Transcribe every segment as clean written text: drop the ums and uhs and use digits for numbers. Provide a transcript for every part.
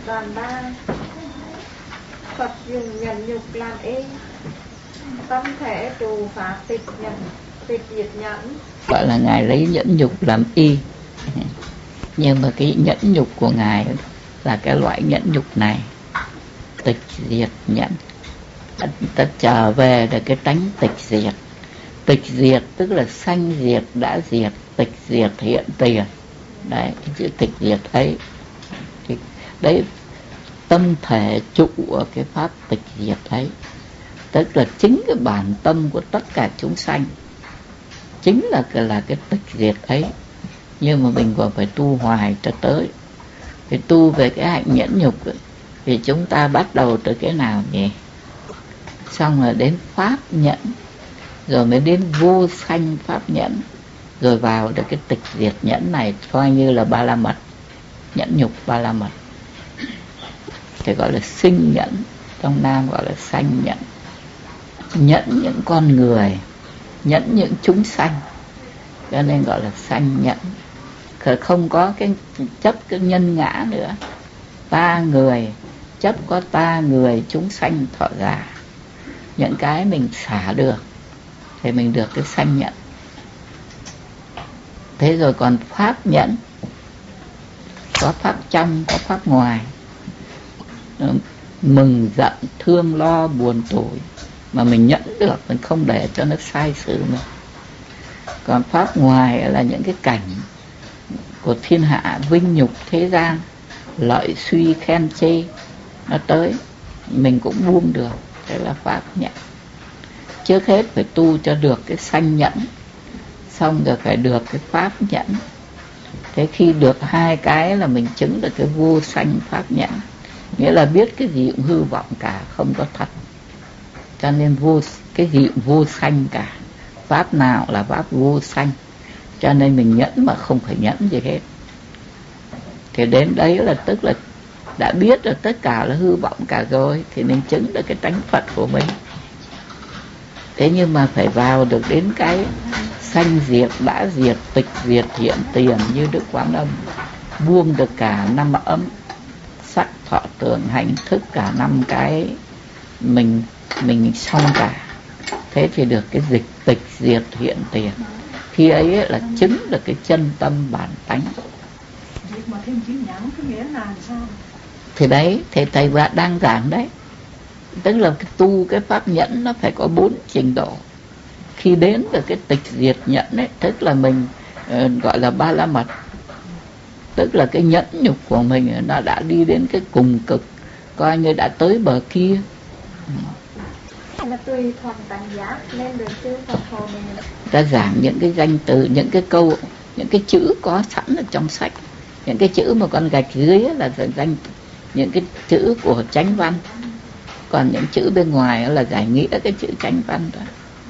Đoạn 3. Phật dùng nhẫn nhục làm y, tâm thể trù phạt tịch diệt nhẫn. Gọi là Ngài lấy nhẫn nhục làm y. Nhưng mà cái nhẫn nhục của Ngài là cái loại nhẫn nhục này, tịch diệt nhẫn. Ta trở về được cái tánh tịch diệt. Tịch diệt tức là sanh diệt đã diệt, tịch diệt hiện tiền. Đấy, cái chữ tịch diệt ấy thì đấy, tâm thể trụ ở cái pháp tịch diệt ấy, tức là chính cái bản tâm của tất cả chúng sanh, chính là cái tịch diệt ấy. Nhưng mà mình còn phải tu hoài cho tới. Thì tu về cái hạnh nhẫn nhục ấy, thì chúng ta bắt đầu từ cái nào nhỉ? Xong rồi đến pháp nhẫn, rồi mới đến vô sanh pháp nhẫn, rồi vào được cái tịch diệt nhẫn này, coi như là ba la mật, nhẫn nhục ba la mật. Thì gọi là sinh nhẫn, trong Nam gọi là sanh nhẫn. Nhẫn những con người, nhẫn những chúng sanh, cho nên gọi là sanh nhẫn. Không có cái chấp cái nhân ngã nữa. Ta người, chấp có ta người chúng sanh thọ giả. Những cái mình xả được thì mình được cái sanh nhẫn. Thế rồi còn pháp nhẫn, có pháp trong, có pháp ngoài. Mừng giận, thương lo, buồn tủi mà mình nhẫn được, mình không để cho nó sai sự mình. Còn pháp ngoài là những cái cảnh của thiên hạ, vinh nhục thế gian, lợi suy khen chê, nó tới mình cũng buông được. Thế là pháp nhẫn. Trước hết phải tu cho được cái sanh nhẫn, xong rồi phải được cái pháp nhẫn. Thế khi được hai cái là mình chứng được cái vô sanh pháp nhẫn, nghĩa là biết cái gì cũng hư vọng cả, không có thật. Cho nên cái gì cũng vô sanh cả. Pháp nào là pháp vô sanh, cho nên mình nhẫn mà không phải nhẫn gì hết. Thì đến đấy là tức là đã biết là tất cả là hư vọng cả rồi, thì mình chứng được cái tánh Phật của mình. Thế nhưng mà phải vào được đến cái sanh diệt đã diệt, tịch diệt hiện tiền như Đức Quán Âm, buông được cả năm ấm sắc thọ tưởng hành thức, cả năm cái mình xong cả. Thế thì được cái dịch tịch diệt hiện tiền. Khi ấy là chứng được cái chân tâm bản tánh. Mà thêm chữ nhẫn có nghĩa là sao? Thì đấy, thì thầy đang giảng đấy. Tức là cái tu cái pháp nhẫn nó phải có 4 trình độ. Khi đến được cái tịch diệt nhẫn ấy, tức là mình gọi là ba la mật, tức là cái nhẫn nhục của mình nó đã đi đến cái cùng cực, coi như đã tới bờ kia. Là tùy thuận tánh giác nên được chư Phật hộ mình. Ta giảng những cái danh từ, những cái câu, những cái chữ có sẵn ở trong sách. Những cái chữ mà con gạch dưới là danh, những cái chữ của chánh văn. Còn những chữ bên ngoài là giải nghĩa cái chữ chánh văn đó.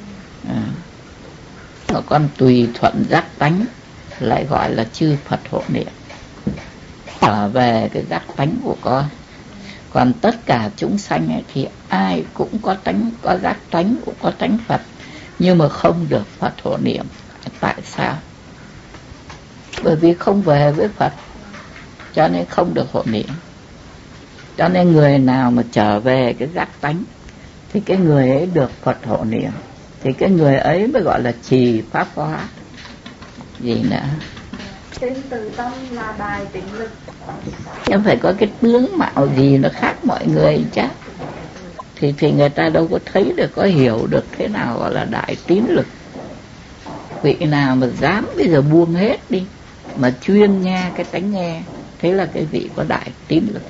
Mà con tùy thuận giác tánh lại gọi là chư Phật hộ niệm. Trở về cái giác tánh của con. Còn tất cả chúng sanh ấy, thì ai cũng có tánh, có giác tánh, cũng có tánh Phật, nhưng mà không được Phật hộ niệm. Tại sao? Bởi vì không về với Phật, cho nên không được hộ niệm. Cho nên người nào mà trở về cái giác tánh thì cái người ấy được Phật hộ niệm, thì cái người ấy mới gọi là trì pháp hóa. Gì nữa? Tên từ tâm là đài tĩnh lực. Nhưng phải có cái tướng mạo gì nó khác mọi người chứ. Thì người ta đâu có thấy được, có hiểu được thế nào gọi là đại tín lực. Vị nào mà dám bây giờ buông hết đi, mà chuyên nghe cái tánh nghe, thế là cái vị có đại tín lực.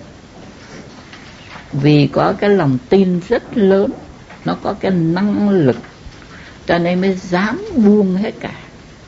Vì có cái lòng tin rất lớn, nó có cái năng lực, cho nên mới dám buông hết cả.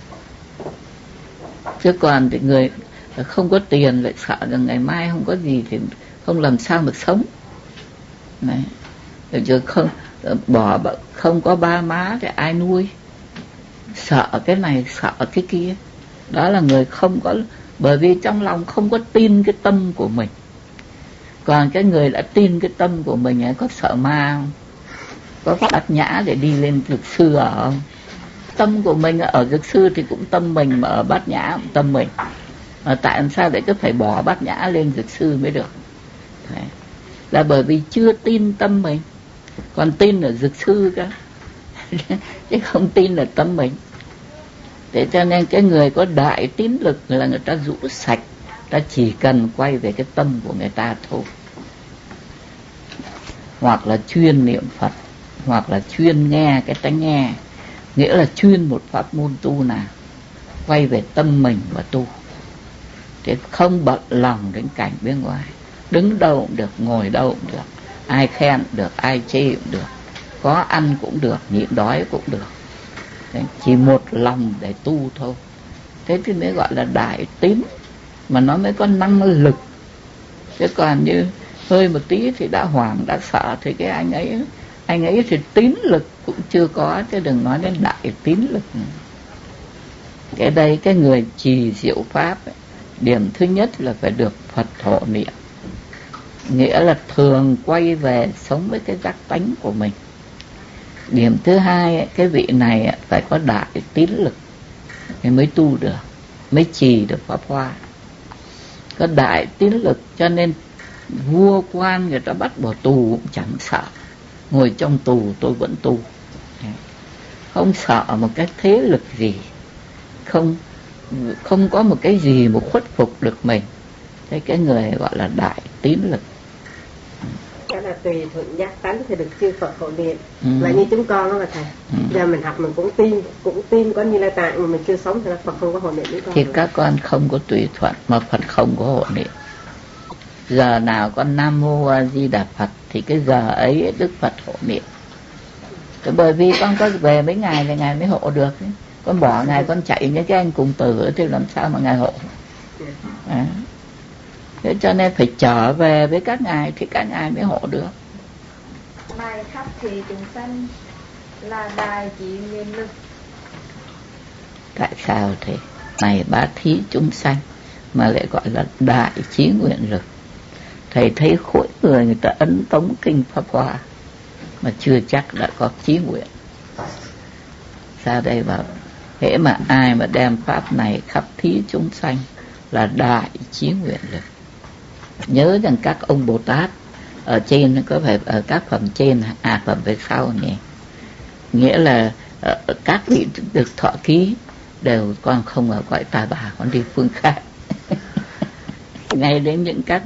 Chứ còn thì người không có tiền lại sợ rằng ngày mai không có gì thì không làm sao mà sống. Này, rồi không có ba má thì ai nuôi. Sợ cái này, sợ cái kia. Đó là người không có, bởi vì trong lòng không có tin cái tâm của mình. Còn cái người đã tin cái tâm của mình ấy, có sợ ma không? Có Bát Nhã để đi lên Dược Sư ở không? Tâm của mình ở Dược Sư thì cũng tâm mình, mà ở Bát Nhã cũng tâm mình. Mà tại sao lại cứ phải bỏ Bát Nhã lên Dược Sư mới được? Đấy. Là bởi vì chưa tin tâm mình, còn tin là dược sư cơ chứ không tin là tâm mình. Thế cho nên cái người có đại tín lực là người ta rũ sạch, ta chỉ cần quay về cái tâm của người ta thôi, hoặc là chuyên niệm Phật, hoặc là chuyên nghe cái tánh nghe, nghĩa là chuyên một pháp môn tu nào, quay về tâm mình và tu. Thế không bận lòng đến cảnh bên ngoài, đứng đâu cũng được, ngồi đâu cũng được, ai khen được, ai chê cũng được, có ăn cũng được, nhịn đói cũng được. Đấy, chỉ một lòng để tu thôi. Thế thì mới gọi là đại tín, mà nó mới có năng lực. Chứ còn như hơi một tí thì đã hoảng, đã sợ thì cái anh ấy thì tín lực cũng chưa có, chứ đừng nói đến đại tín lực. Cái đây cái người trì diệu pháp ấy, điểm thứ nhất là phải được Phật hộ niệm, nghĩa là thường quay về sống với cái giác tánh của mình. Điểm thứ hai ấy, cái vị này phải có đại tín lực thì mới tu được, mới trì được pháp hoa. Có đại tín lực cho nên vua quan người ta bắt vào tù cũng chẳng sợ, ngồi trong tù tôi vẫn tu, không sợ một cái thế lực gì, không có một cái gì mà khuất phục được mình. Thế cái người gọi là đại tín lực. Cái là tùy thuận giác tánh thì được chư Phật hộ niệm. Là như chúng con đó là thầy. Giờ mình học mình cũng tin có Như Lai Tạng, mà mình chưa sống thì là Phật không có hộ niệm với con. Thì các con không có tùy thuận mà Phật không có hộ niệm. Giờ nào con Nam Mô A Di Đà Phật thì cái giờ ấy Đức Phật hộ niệm. Thế bởi vì con có về mấy ngày thì Ngài mới hộ được. Con bỏ Ngài con chạy những cái anh cùng tử thì làm sao mà Ngài hộ. Thế cho nên phải trở về với các ngài thì các ngài mới hộ được. Bài khắp thị chúng sanh là đại trí nguyện lực. Tại sao thế? Này bá thí chúng sanh mà lại gọi là đại trí nguyện lực. Thầy thấy khối người ta ấn tống kinh Pháp Hoa mà chưa chắc đã có trí nguyện. Sao đây bảo hễ mà ai mà đem pháp này khắp thí chúng sanh là đại trí nguyện lực. Nhớ rằng các ông Bồ Tát ở trên, có phải ở các phẩm trên phẩm về sau nhỉ, nghĩa là các vị được thọ ký đều con không ở cõi Ta Bà, con đi phương khác. Ngay đến những các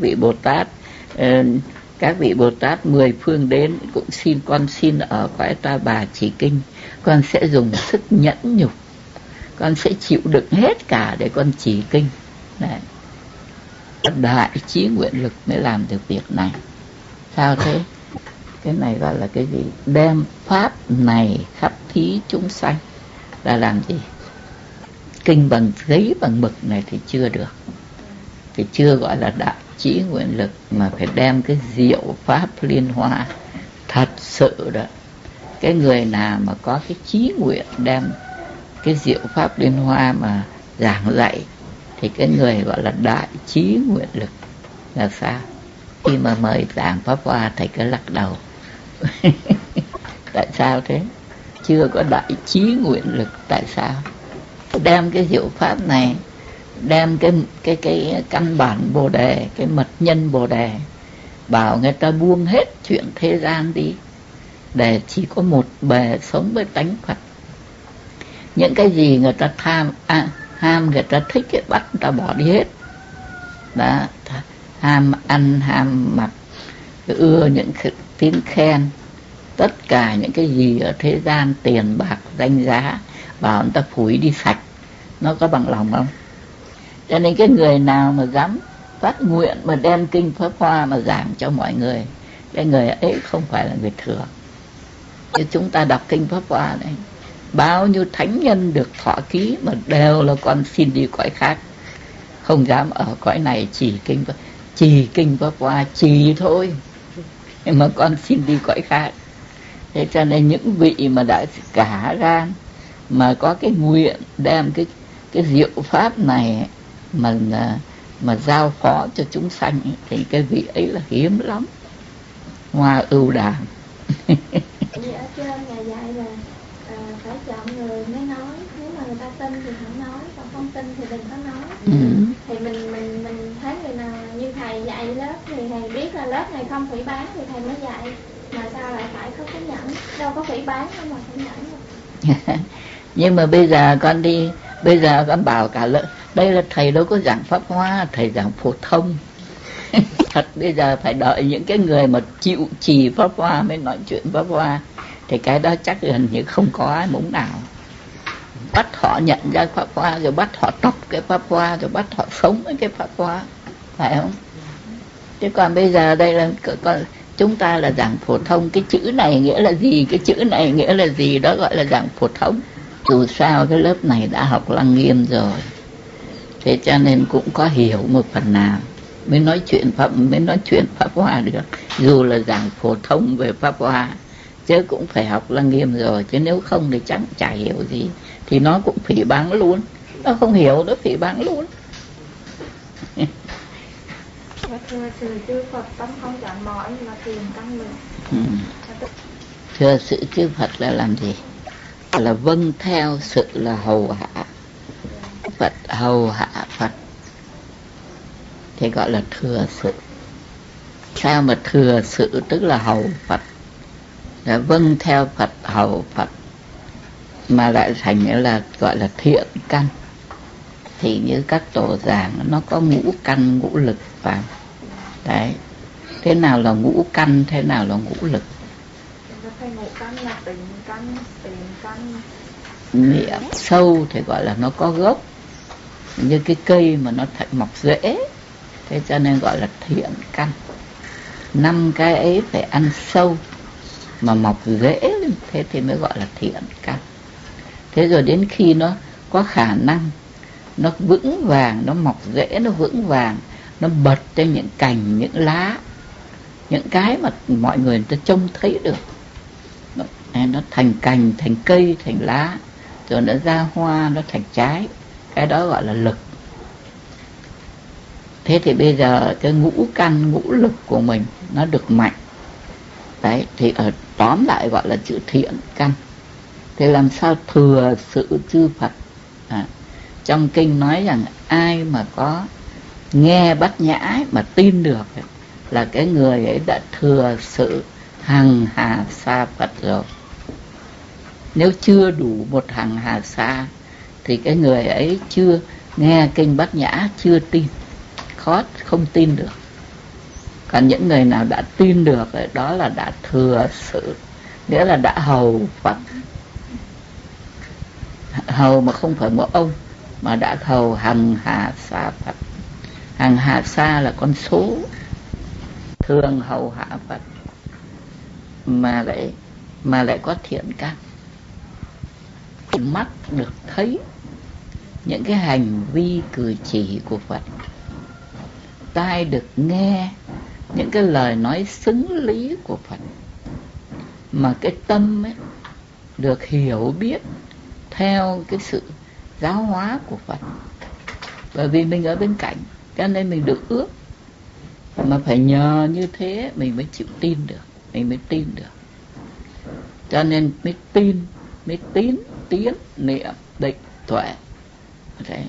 vị Bồ Tát 10 phương đến cũng con xin ở cõi Ta Bà chỉ kinh, con sẽ dùng sức nhẫn nhục, con sẽ chịu đựng hết cả để con chỉ kinh. Đấy, đại trí nguyện lực mới làm được việc này. Sao thế? Cái này gọi là cái gì? Đem pháp này khắp thí chúng sanh là làm gì? Kinh bằng giấy bằng mực này thì chưa được, thì chưa gọi là đại trí nguyện lực, mà phải đem cái diệu pháp liên hoa thật sự đó. Cái người nào mà có cái chí nguyện đem cái diệu pháp liên hoa mà giảng dạy thì cái người gọi là đại trí nguyện lực. Là sao? Khi mà mời giảng Pháp Hoa thầy cứ lắc đầu. Tại sao thế? Chưa có đại trí nguyện lực. Tại sao? Đem cái diệu pháp này, đem cái căn bản Bồ Đề, cái mật nhân Bồ Đề, bảo người ta buông hết chuyện thế gian đi, để chỉ có một bề sống với tánh Phật. Những cái gì người ta ham người ta thích cái bắt người ta bỏ đi hết. Đó, ham ăn, ham mặc, ưa những tiếng khen, tất cả những cái gì ở thế gian, tiền bạc, danh giá, bảo người ta phủi đi sạch, nó có bằng lòng không? Cho nên cái người nào mà dám phát nguyện mà đem kinh Pháp Hoa mà giảng cho mọi người, cái người ấy không phải là người thường. Như chúng ta đọc kinh Pháp Hoa này, bao nhiêu thánh nhân được thọ ký mà đều là con xin đi cõi khác, không dám ở cõi này chỉ kinh Pháp Hoa chỉ thôi, mà con xin đi cõi khác. Thế cho nên những vị mà đã cả gan mà có cái nguyện đem cái diệu pháp này mà giao phó cho chúng sanh thì cái vị ấy là hiếm lắm, hoa ưu đàm. Vì ở trên Ngài dạy là phải chọn người mới nói, nếu mà người ta tin thì không nói, còn không tin thì đừng có nói. Thì mình thấy người nào như thầy dạy lớp thì thầy biết là lớp này không phỉ báng thì thầy mới dạy, mà sao lại phải có cái nhẫn, đâu có phỉ báng đâu mà phải nhẫn. Nhưng mà bây giờ con đi, bây giờ con bảo cả lớp đây là thầy đâu có giảng pháp hoa, thầy giảng phổ thông. Thật bây giờ phải đợi những cái người mà chịu trì pháp hoa mới nói chuyện pháp hoa, thì cái đó chắc gần như không có ai muốn nào. Bắt họ nhận ra pháp hoa, rồi bắt họ tập cái pháp hoa, rồi bắt họ sống với cái pháp hoa, phải không? Chứ còn bây giờ đây là chúng ta là giảng phổ thông, cái chữ này nghĩa là gì, cái chữ này nghĩa là gì, đó gọi là giảng phổ thông. Dù sao cái lớp này đã học Lăng Nghiêm rồi, thế cho nên cũng có hiểu một phần nào mới nói chuyện pháp hoa được, dù là giảng phổ thông về pháp hoa, chứ cũng phải học Lăng Nghiêm rồi, chứ nếu không thì chắc chả hiểu gì, thì nó cũng phỉ báng luôn, nó không hiểu nó phỉ báng luôn. Thưa sự chư Phật tâm không chạm mỏi là tiền căn lực. Thưa sự chư Phật là làm gì? Là vâng theo sự là hầu hạ Phật, hầu hạ Phật thì gọi là thừa sự. Sao mà thừa sự tức là hầu Phật, là vâng theo Phật, hầu Phật, mà lại thành nghĩa là gọi là thiện căn. Thì như các tổ giảng nó có ngũ căn ngũ lực vào đấy. Thế nào là ngũ căn, thế nào là ngũ lực? Ngũ căn là tình căn, tiền căn. Niệm sâu thì gọi là nó có gốc, như cái cây mà nó mọc rễ, thế cho nên gọi là thiện căn. 5 cái ấy phải ăn sâu mà mọc rễ, thế thì mới gọi là thiện căn. Thế rồi đến khi nó có khả năng, nó vững vàng, nó mọc rễ, nó vững vàng, nó bật trên những cành, những lá, những cái mà mọi người ta trông thấy được, nó thành cành, thành cây, thành lá, rồi nó ra hoa, nó thành trái, cái đó gọi là lực. Thế thì bây giờ cái ngũ căn ngũ lực của mình nó được mạnh đấy, thì ở tóm lại gọi là chữ thiện căn. Thì làm sao thừa sự chư Phật? Trong kinh nói rằng ai mà có nghe Bát Nhã mà tin được là cái người ấy đã thừa sự hằng hà sa Phật rồi. Nếu chưa đủ một hằng hà sa thì cái người ấy chưa nghe kinh Bát Nhã, chưa tin, khó không tin được. Còn những người nào đã tin được đó là đã thừa sự, nghĩa là đã hầu Phật. Hầu mà không phải một ông, mà đã hầu hằng hà sa Phật. Hằng hà sa là con số, thường hầu hạ Phật mà lại có thiện căn. Mắt được thấy những cái hành vi cử chỉ của Phật, tai được nghe những cái lời nói xứng lý của Phật, mà cái tâm ấy được hiểu biết theo cái sự giáo hóa của Phật. Bởi vì mình ở bên cạnh cho nên mình được ước, mà phải nhờ như thế mình mới chịu tin được, mình mới tin được. Cho nên mới tin, mới tín, tiến, niệm, định, tuệ. Đấy.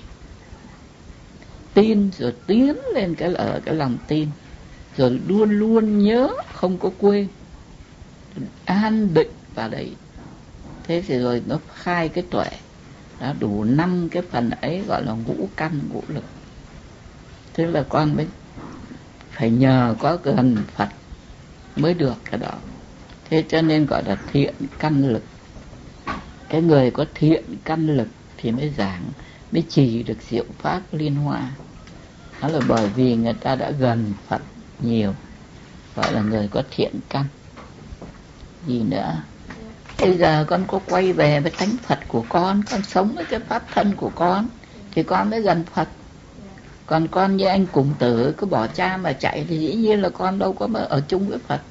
Tin rồi tiến lên ở cái lòng tin, rồi luôn luôn nhớ, không có quên, an định vào đấy. Thế thì rồi nó khai cái tuệ, đã đủ 5 cái phần ấy gọi là ngũ căn ngũ lực. Thế là con mới phải nhờ có gần Phật mới được cái đó. Thế cho nên gọi là thiện căn lực. Cái người có thiện căn lực thì mới giảng, mới trì được diệu pháp liên hoa. Đó là bởi vì người ta đã gần Phật nhiều, gọi là người có thiện căn. Gì nữa? Bây giờ con có quay về với tánh Phật của con sống với cái pháp thân của con thì con mới gần Phật. Còn con như anh Cùng Tử cứ bỏ cha mà chạy thì dĩ nhiên là con đâu có ở chung với Phật.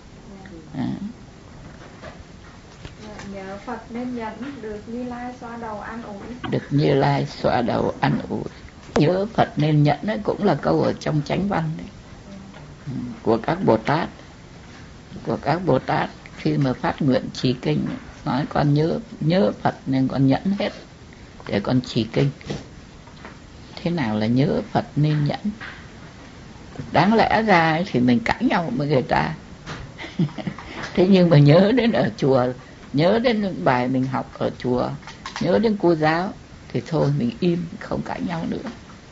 Nhờ Phật nên dẫn được Như Lai xoa đầu an ủi. Được Như Lai xoa đầu an ủi. Nhớ Phật nên nhận đấy cũng là câu ở trong Chánh Văn đấy. Của các Bồ Tát. Của các Bồ Tát khi mà phát nguyện trì kinh nói con nhớ Phật nên con nhẫn hết để con trì kinh. thế nào là nhớ Phật nên nhẫn. Đáng lẽ ra thì mình cãi nhau với người ta thế nhưng mà nhớ đến ở chùa, nhớ đến những bài mình học ở chùa, nhớ đến cô giáo thì thôi mình im, không cãi nhau nữa.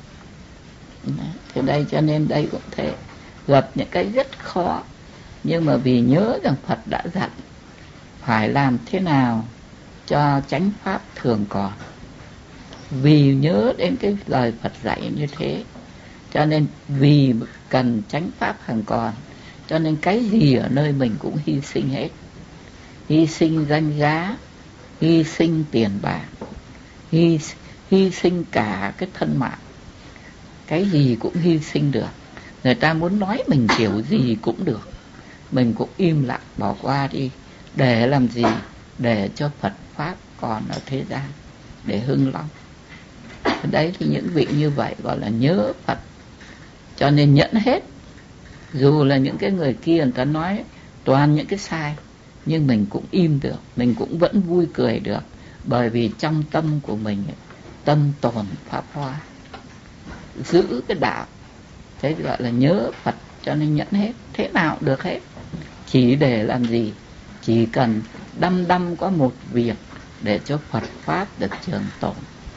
Thì đây, cho nên đây cũng thế, gặp những cái rất khó, nhưng mà vì nhớ rằng Phật đã dặn phải làm thế nào cho chánh pháp thường còn, vì nhớ đến cái lời Phật dạy như thế, cho nên vì cần chánh pháp hằng còn, cho nên cái gì ở nơi mình cũng hy sinh hết. Hy sinh danh giá, hy sinh tiền bạc, hy sinh cả cái thân mạng. Cái gì cũng hy sinh được. Người ta muốn nói mình kiểu gì cũng được, mình cũng im lặng bỏ qua đi. Để làm gì? Để cho Phật Pháp còn ở thế gian, để hưng long. Đấy thì những vị như vậy gọi là nhớ Phật, cho nên nhẫn hết. Dù là những cái người kia người ta nói toàn những cái sai, nhưng mình cũng im được, mình cũng vẫn vui cười được, bởi vì trong tâm của mình tâm tồn pháp hoa, giữ cái đạo. Thế gọi là nhớ Phật, cho nên nhẫn hết, thế nào được hết. Chỉ để làm gì? Chỉ cần đăm có một việc để cho Phật Pháp được trường tồn.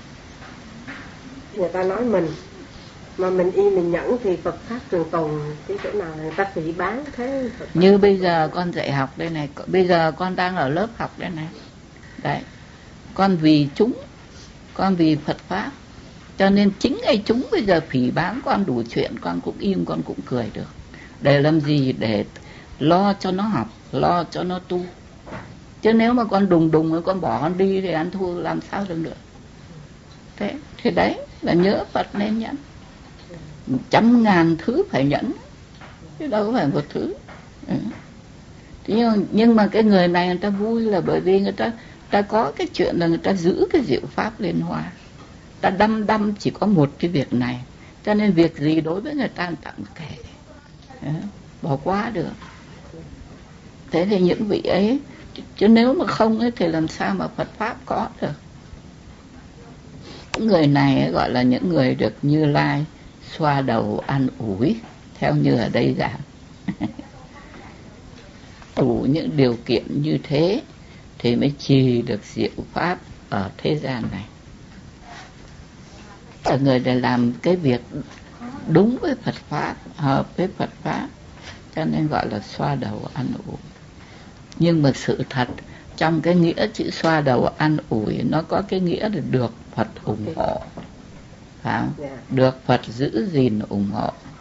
Người ta nói mình mà mình im mình nhẫn thì Phật Pháp trường tồn cái chỗ nào người ta phỉ bán thế. Như bây giờ con dạy học đây này, bây giờ con đang ở lớp học đây này. Đấy, con vì chúng, con vì Phật Pháp, cho nên chính ấy chúng bây giờ phỉ bán con đủ chuyện, con cũng im, con cũng cười được. Để làm gì? Để lo cho nó học, lo cho nó tu. Chứ nếu mà con đùng con bỏ con đi thì ăn thua làm sao được nữa. Thế thì đấy là nhớ Phật nên nhẫn. 100.000 thứ phải nhẫn, chứ đâu có phải một thứ. Nhưng mà cái người này người ta vui là bởi vì người ta có cái chuyện là người ta giữ cái diệu pháp Liên Hoa. Ta đăm chỉ có một cái việc này, cho nên việc gì đối với người ta tặng kể, bỏ qua được. Thế thì những vị ấy, chứ nếu mà không ấy thì làm sao mà Phật Pháp có được. Những người này gọi là những người được Như Lai xoa đầu an ủi, theo như ở đây giảng. Đủ những điều kiện như thế thì mới trì được diệu pháp ở thế gian này. Là người để làm cái việc đúng với Phật Pháp, hợp với Phật Pháp, cho nên gọi là xoa đầu an ủi. Nhưng mà sự thật trong cái nghĩa chữ xoa đầu an ủi nó có cái nghĩa là được Phật ủng hộ, phải không? Được Phật giữ gìn ủng hộ.